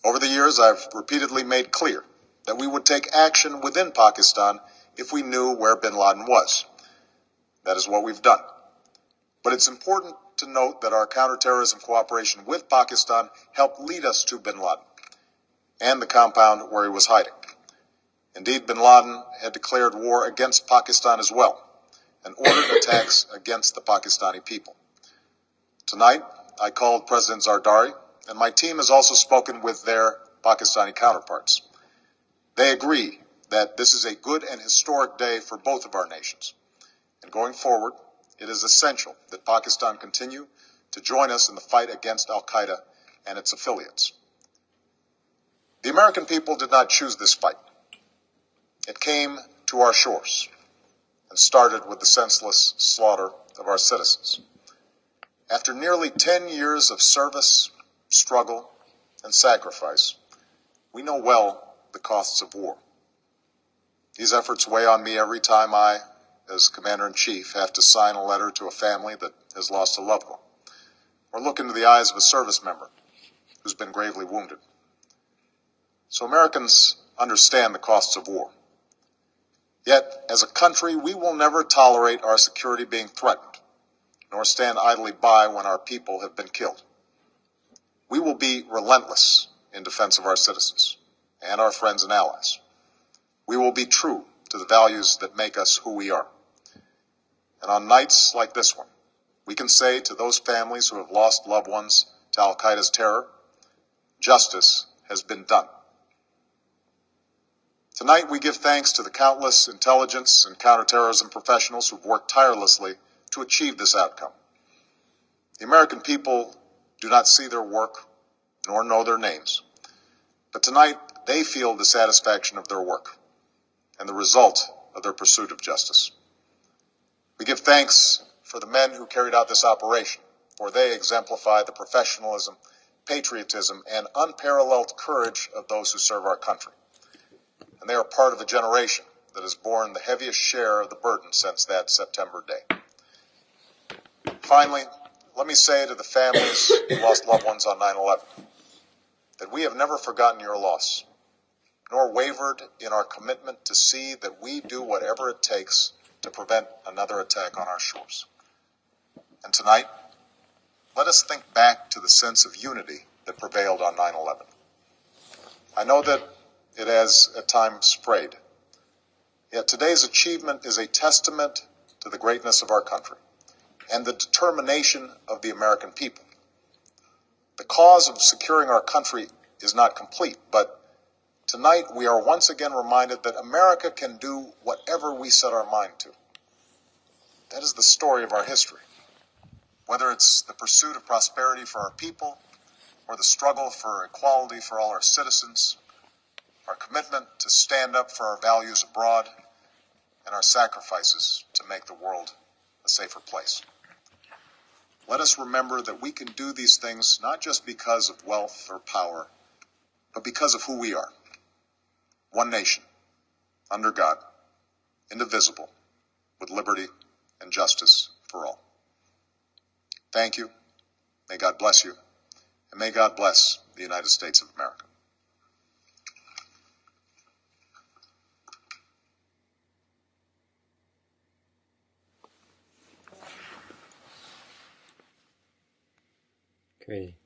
Over the years, I've repeatedly made clear that we would take action within Pakistan if we knew where bin Laden was. That is what we've done. But it's important to note that our counterterrorism cooperation with Pakistan helped lead us to bin Laden and the compound where he was hiding. Indeed, bin Laden had declared war against Pakistan as well and ordered attacks against the Pakistani people. Tonight, I called President Zardari, and my team has also spoken with their Pakistani counterparts. They agree that this is a good and historic day for both of our nations. And going forward, it is essential that Pakistan continue to join us in the fight against al-Qaeda and its affiliates. The American people did not choose this fight. It came to our shores and started with the senseless slaughter of our citizens. After nearly 10 years of service, struggle, and sacrifice, we know well the costs of war. These efforts weigh on me every time I, as Commander-in-Chief, have to sign a letter to a family that has lost a loved one, or look into the eyes of a service member who's been gravely wounded. So Americans understand the costs of war. Yet, as a country, we will never tolerate our security being threatened, nor stand idly by when our people have been killed. We will be relentless in defense of our citizens and our friends and allies. We will be true to the values that make us who we are. And on nights like this one, we can say to those families who have lost loved ones to al-Qaeda's terror, justice has been done. Tonight, we give thanks to the countless intelligence and counterterrorism professionals who've worked tirelessly to achieve this outcome. The American people do not see their work nor know their names, but tonight they feel the satisfaction of their work and the result of their pursuit of justice. We give thanks for the men who carried out this operation, for they exemplify the professionalism, patriotism, and unparalleled courage of those who serve our country. And they are part of a generation that has borne the heaviest share of the burden since that September day. Finally, let me say to the families who lost loved ones on 9/11 that we have never forgotten your loss, nor wavered in our commitment to see that we do whatever it takes to prevent another attack on our shores. And tonight, let us think back to the sense of unity that prevailed on 9/11. I know that it has at times frayed. Yet today's achievement is a testament to the greatness of our country and the determination of the American people. The cause of securing our country is not complete, but tonight we are once again reminded that America can do whatever we set our mind to. That is the story of our history. Whether it's the pursuit of prosperity for our people or the struggle for equality for all our citizens, our commitment to stand up for our values abroad, and our sacrifices to make the world a safer place. Let us remember that we can do these things not just because of wealth or power, but because of who we are. One nation, under God, indivisible, with liberty and justice for all. Thank you. May God bless you. And may God bless the United States of America. Okay.